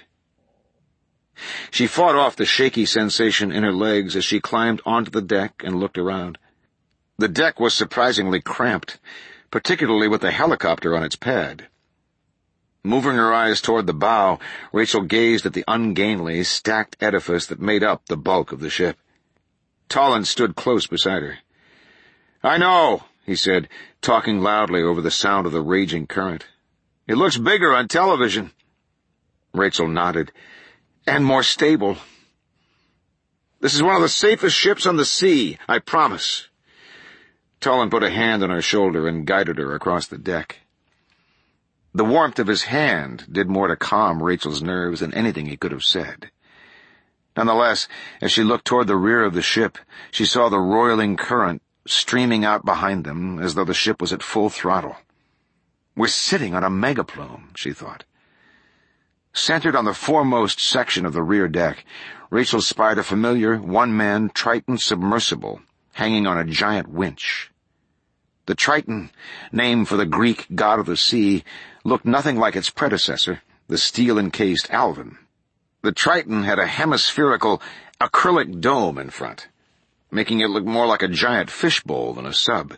A: She fought off the shaky sensation in her legs as she climbed onto the deck and looked around. The deck was surprisingly cramped, particularly with the helicopter on its pad. Moving her eyes toward the bow, Rachel gazed at the ungainly, stacked edifice that made up the bulk of the ship. Tolland stood close beside her. "I know," he said, talking loudly over the sound of the raging current. "It looks bigger on television." Rachel nodded. "And more stable." This is one of the safest ships on the sea, I promise. Toland put a hand on her shoulder and guided her across the deck. The warmth of his hand did more to calm Rachel's nerves than anything he could have said. Nonetheless, as she looked toward the rear of the ship, she saw the roiling current streaming out behind them as though the ship was at full throttle. We're sitting on a megaplume, she thought. Centered on the foremost section of the rear deck, Rachel spied a familiar one-man Triton submersible hanging on a giant winch. The Triton, named for the Greek god of the sea, looked nothing like its predecessor, the steel-encased Alvin. The Triton had a hemispherical, acrylic dome in front, making it look more like a giant fishbowl than a sub.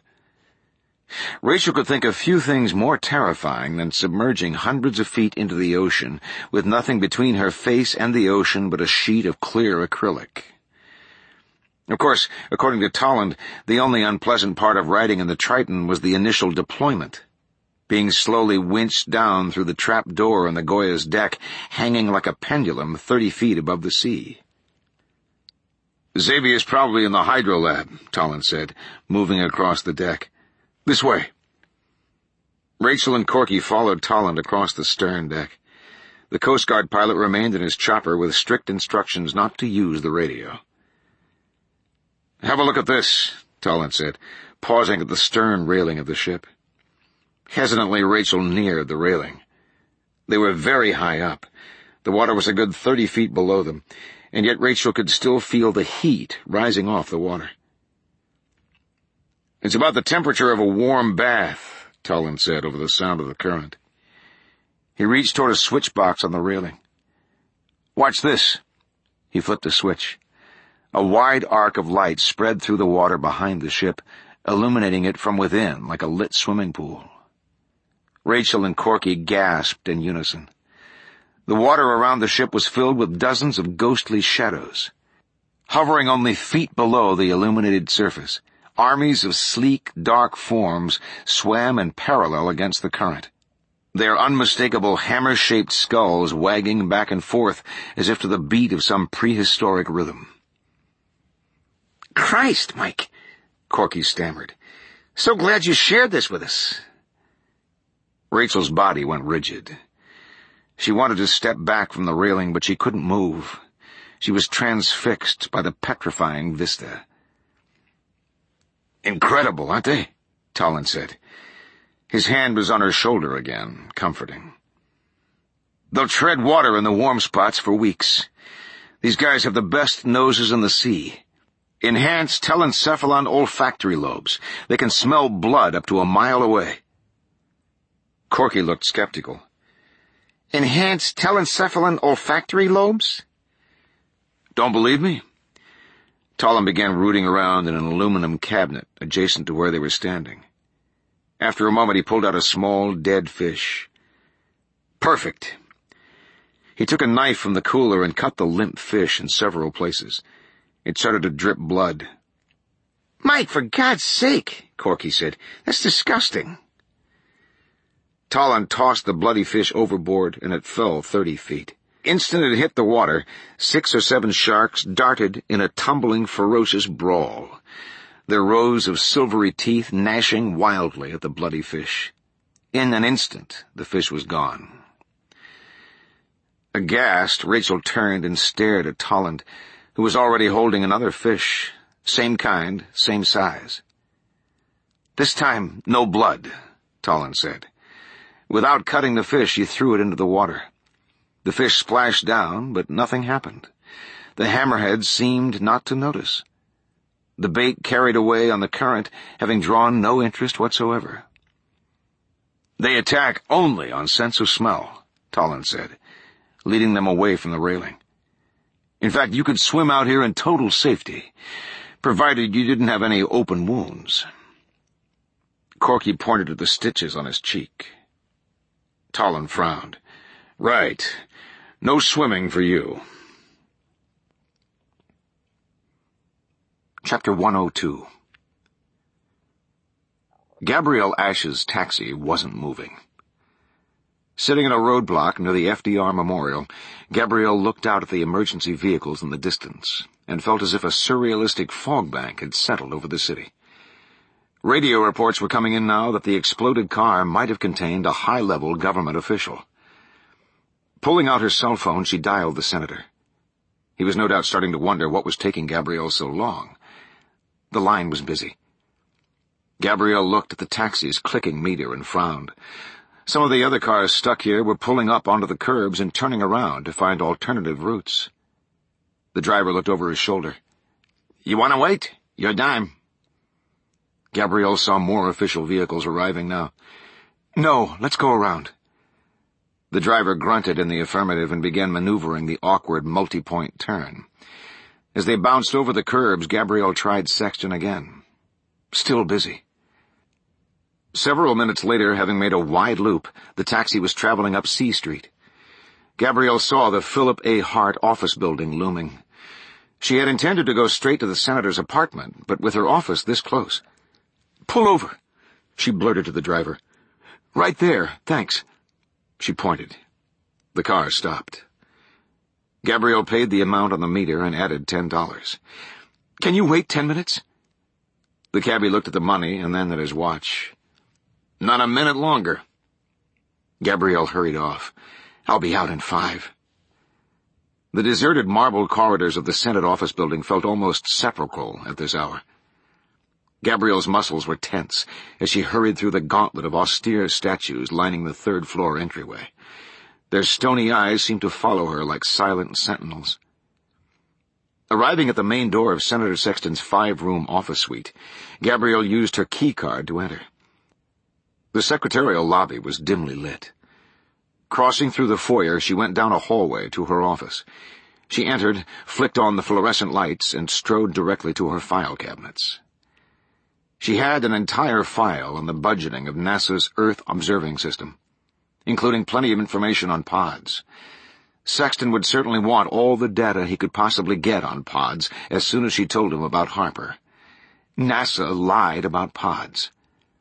A: Rachel could think of few things more terrifying than submerging hundreds of feet into the ocean with nothing between her face and the ocean but a sheet of clear acrylic. Of course, according to Toland, the only unpleasant part of riding in the Triton was the initial deployment, being slowly winched down through the trap door on the Goya's deck, hanging like a pendulum thirty feet above the sea. "Xavier's probably in the hydro lab," Toland said, moving across the deck. "This way." Rachel and Corky followed Toland across the stern deck. The Coast Guard pilot remained in his chopper with strict instructions not to use the radio. "Have a look at this," Toland said, pausing at the stern railing of the ship. Hesitantly, Rachel neared the railing. They were very high up. The water was a good thirty feet below them, and yet Rachel could still feel the heat rising off the water. "It's about the temperature of a warm bath," Toland said over the sound of the current. He reached toward a switch box on the railing. "Watch this." He flipped a switch. A wide arc of light spread through the water behind the ship, illuminating it from within like a lit swimming pool. Rachel and Corky gasped in unison. The water around the ship was filled with dozens of ghostly shadows. Hovering only feet below the illuminated surface, armies of sleek, dark forms swam in parallel against the current, their unmistakable hammer-shaped skulls wagging back and forth as if to the beat of some prehistoric rhythm. "Christ, Mike," Corky stammered. "So glad you shared this with us." Rachel's body went rigid. She wanted to step back from the railing, but she couldn't move. She was transfixed by the petrifying vista. "Incredible, aren't they?" Toland said. His hand was on her shoulder again, comforting. "They'll tread water in the warm spots for weeks. These guys have the best noses in the sea. Enhanced telencephalon olfactory lobes. They can smell blood up to a mile away." Corky looked skeptical. "Enhanced telencephalon olfactory lobes?" "Don't believe me?" Toland began rooting around in an aluminum cabinet adjacent to where they were standing. After a moment, he pulled out a small, dead fish. "Perfect." He took a knife from the cooler and cut the limp fish in several places. It started to drip blood. "Mike, for God's sake," Corky said. "That's disgusting." Toland tossed the bloody fish overboard, and it fell thirty feet. Instant it hit the water, six or seven sharks darted in a tumbling, ferocious brawl, their rows of silvery teeth gnashing wildly at the bloody fish. In an instant, the fish was gone. Aghast, Rachel turned and stared at Toland, who was already holding another fish, same kind, same size. "This time, no blood," Toland said. Without cutting the fish, he threw it into the water. The fish splashed down, but nothing happened. The hammerheads seemed not to notice. The bait carried away on the current, having drawn no interest whatsoever. "They attack only on sense of smell," Toland said, leading them away from the railing. "In fact, you could swim out here in total safety, provided you didn't have any open wounds." Corky pointed at the stitches on his cheek. Toland frowned. "Right. No swimming for you." Chapter one oh two. Gabrielle Ash's taxi wasn't moving. Sitting in a roadblock near the F D R Memorial, Gabrielle looked out at the emergency vehicles in the distance and felt as if a surrealistic fog bank had settled over the city. Radio reports were coming in now that the exploded car might have contained a high-level government official. Pulling out her cell phone, she dialed the senator. He was no doubt starting to wonder what was taking Gabrielle so long. The line was busy. Gabrielle looked at the taxi's clicking meter and frowned. Some of the other cars stuck here were pulling up onto the curbs and turning around to find alternative routes. The driver looked over his shoulder. "You want to wait? Your dime." Gabrielle saw more official vehicles arriving now. "No, let's go around." The driver grunted in the affirmative and began maneuvering the awkward multi-point turn. As they bounced over the curbs, Gabrielle tried Sexton again. Still busy. Several minutes later, having made a wide loop, the taxi was traveling up C Street. Gabrielle saw the Philip A. Hart office building looming. She had intended to go straight to the senator's apartment, but with her office this close. "Pull over," she blurted to the driver. "Right there, thanks." She pointed. The car stopped. Gabrielle paid the amount on the meter and added ten dollars. "Can you wait ten minutes?" The cabbie looked at the money and then at his watch. "Not a minute longer." Gabrielle hurried off. "I'll be out in five." The deserted marble corridors of the Senate office building felt almost sepulchral at this hour. Gabrielle's muscles were tense as she hurried through the gauntlet of austere statues lining the third-floor entryway. Their stony eyes seemed to follow her like silent sentinels. Arriving at the main door of Senator Sexton's five-room office suite, Gabrielle used her key card to enter. The secretarial lobby was dimly lit. Crossing through the foyer, she went down a hallway to her office. She entered, flicked on the fluorescent lights, and strode directly to her file cabinets. She had an entire file on the budgeting of NASA's Earth Observing System, including plenty of information on pods. Sexton would certainly want all the data he could possibly get on pods as soon as she told him about Harper. NASA lied about pods.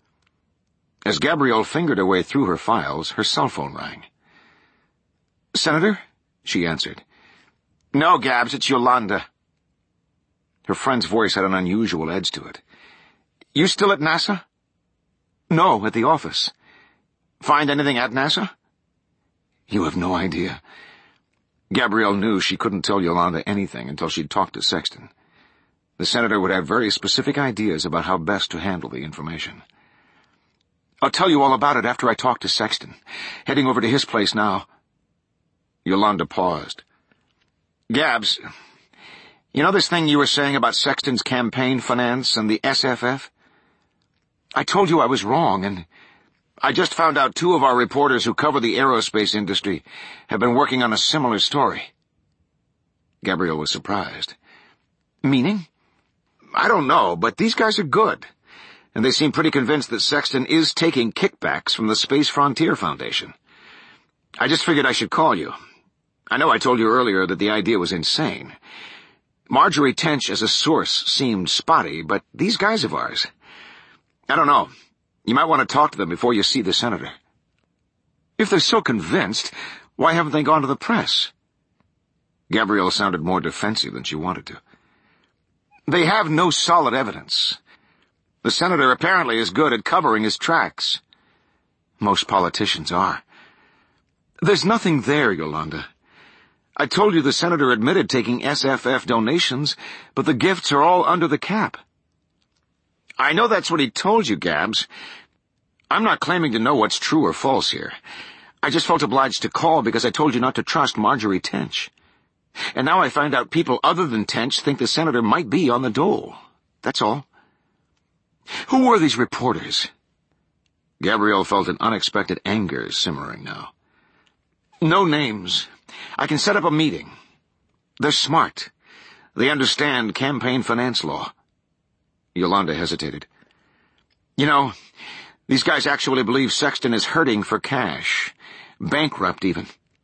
A: As Gabrielle fingered her way through her files, her cell phone rang. "Senator?" she answered. "No, Gabs, it's Yolanda." Her friend's voice had an unusual edge to it. "You still at NASA?" "No, at the office." "Find anything at NASA?" "You have no idea." Gabrielle knew she couldn't tell Yolanda anything until she'd talked to Sexton. The senator would have very specific ideas about how best to handle the information. "I'll tell you all about it after I talk to Sexton. Heading over to his place now." Yolanda paused. "Gabs, you know this thing you were saying about Sexton's campaign finance and the S F F? I told you I was wrong, and I just found out two of our reporters who cover the aerospace industry have been working on a similar story." Gabrielle was surprised. "Meaning?" "I don't know, but these guys are good, and they seem pretty convinced that Sexton is taking kickbacks from the Space Frontier Foundation. I just figured I should call you. I know I told you earlier that the idea was insane. Marjorie Tench as a source seemed spotty, but these guys of ours, I don't know. You might want to talk to them before you see the senator." "If they're so convinced, why haven't they gone to the press?" Gabrielle sounded more defensive than she wanted to. "They have no solid evidence. The senator apparently is good at covering his tracks." "Most politicians are." "There's nothing there, Yolanda. I told you the senator admitted taking S F F donations, but the gifts are all under the cap." "I know that's what he told you, Gabs. I'm not claiming to know what's true or false here. I just felt obliged to call because I told you not to trust Marjorie Tench. And now I find out people other than Tench think the senator might be on the dole. That's all." "Who were these reporters?" Gabrielle felt an unexpected anger simmering now. "No names. I can set up a meeting. They're smart. They understand campaign finance law." Yolanda hesitated. "You know, these guys actually believe Sexton is hurting for cash. Bankrupt, even."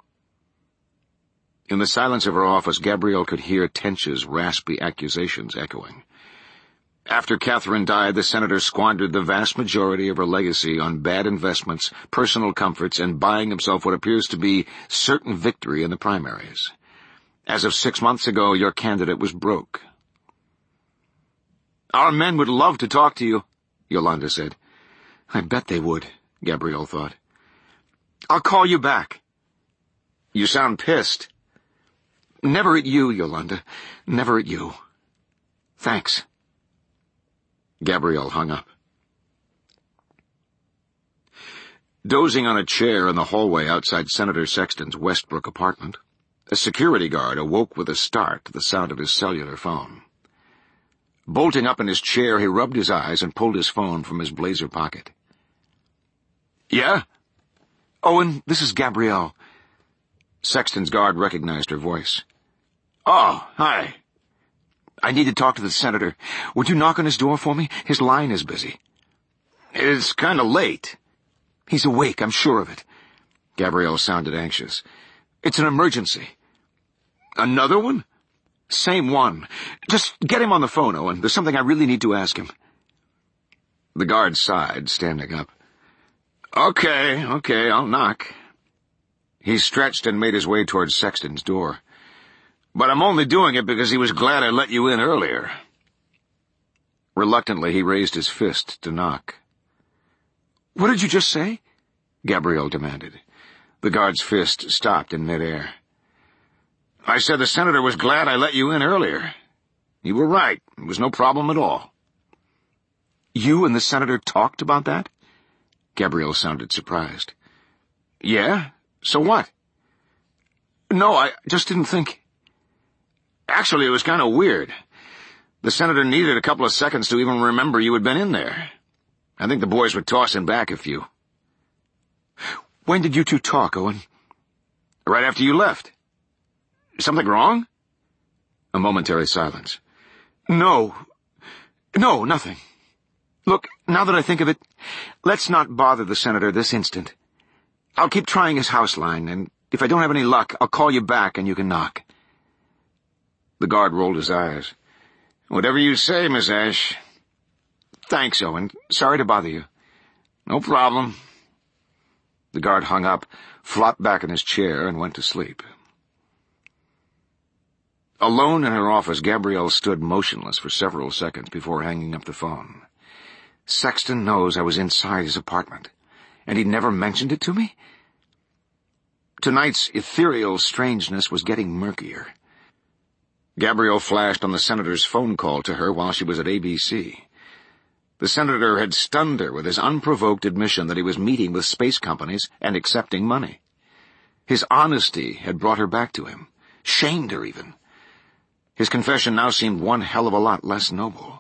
A: In the silence of her office, Gabrielle could hear Tench's raspy accusations echoing. After Catherine died, the senator squandered the vast majority of her legacy on bad investments, personal comforts, and buying himself what appears to be certain victory in the primaries. As of six months ago, your candidate was broke. Our men would love to talk to you, Yolanda said. I bet they would, Gabrielle thought. I'll call you back. You sound pissed. Never at you, Yolanda. Never at you. Thanks. Gabrielle hung up. Dozing on a chair in the hallway outside Senator Sexton's Westbrook apartment, a security guard awoke with a start to the sound of his cellular phone. Bolting up in his chair, he rubbed his eyes and pulled his phone from his blazer pocket. Yeah? Owen, this is Gabrielle. Sexton's guard recognized her voice. Oh, hi. I need to talk to the senator. Would you knock on his door for me? His line is busy. It's kind of late. He's awake, I'm sure of it. Gabrielle sounded anxious. It's an emergency. Another one? Same one. Just get him on the phone, Owen. There's something I really need to ask him. The guard sighed, standing up. Okay, okay, I'll knock. He stretched and made his way towards Sexton's door. But I'm only doing it because he was glad I let you in earlier. Reluctantly, he raised his fist to knock. What did you just say? Gabrielle demanded. The guard's fist stopped in midair. I said the senator was glad I let you in earlier. You were right. It was no problem at all. You and the senator talked about that? Gabrielle sounded surprised. Yeah? So what? No, I just didn't think... Actually, it was kind of weird. The senator needed a couple of seconds to even remember you had been in there. I think the boys would toss him back a few. When did you two talk, Owen? Right after you left. Something wrong? A momentary silence. No. No, nothing. Look, now that I think of it, let's not bother the senator this instant. I'll keep trying his house line, and if I don't have any luck, I'll call you back and you can knock. The guard rolled his eyes. Whatever you say, Miss Ash. Thanks, Owen. Sorry to bother you. No problem. The guard hung up, flopped back in his chair, and went to sleep. Alone in her office, Gabrielle stood motionless for several seconds before hanging up the phone. Sexton knows I was inside his apartment, and he never mentioned it to me? Tonight's ethereal strangeness was getting murkier. Gabrielle flashed on the senator's phone call to her while she was at A B C. The senator had stunned her with his unprovoked admission that he was meeting with space companies and accepting money. His honesty had brought her back to him, shamed her even. His confession now seemed one hell of a lot less noble.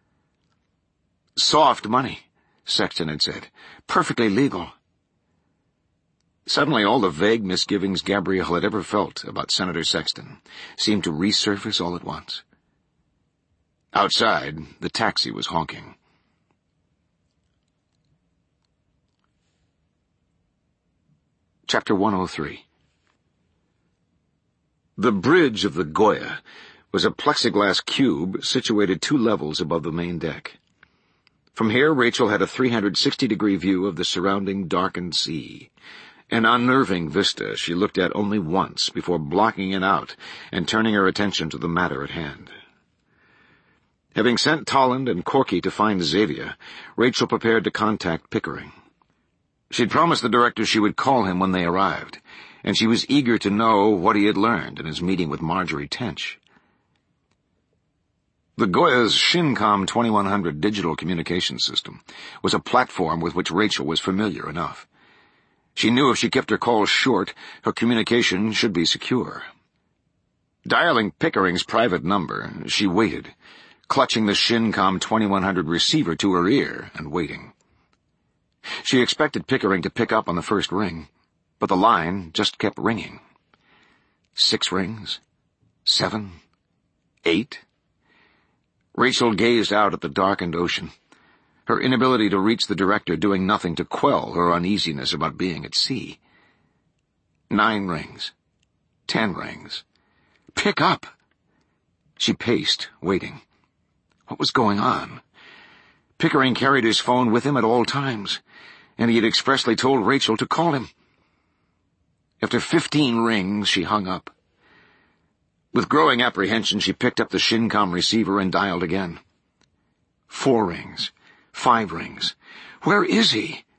A: Soft money, Sexton had said. Perfectly legal. Suddenly all the vague misgivings Gabrielle had ever felt about Senator Sexton seemed to resurface all at once. Outside, the taxi was honking. Chapter one oh three. The bridge of the Goya was a plexiglass cube situated two levels above the main deck. From here, Rachel had a three hundred sixty degree view of the surrounding darkened sea, an unnerving vista she looked at only once before blocking it out and turning her attention to the matter at hand. Having sent Tolland and Corky to find Xavier, Rachel prepared to contact Pickering. She'd promised the director she would call him when they arrived, and she was eager to know what he had learned in his meeting with Marjorie Tench. The Goya's Shincom twenty-one hundred digital communication system was a platform with which Rachel was familiar enough. She knew if she kept her calls short, her communication should be secure. Dialing Pickering's private number, she waited, clutching the Shincom twenty-one hundred receiver to her ear and waiting. She expected Pickering to pick up on the first ring, but the line just kept ringing. Six rings? Seven? Eight? Rachel gazed out at the darkened ocean, her inability to reach the director doing nothing to quell her uneasiness about being at sea. Nine rings. Ten rings. Pick up! She paced, waiting. What was going on? Pickering carried his phone with him at all times, and he had expressly told Rachel to call him. After fifteen rings, she hung up. With growing apprehension, she picked up the Shincom receiver and dialed again. Four rings. Five rings. Where is he?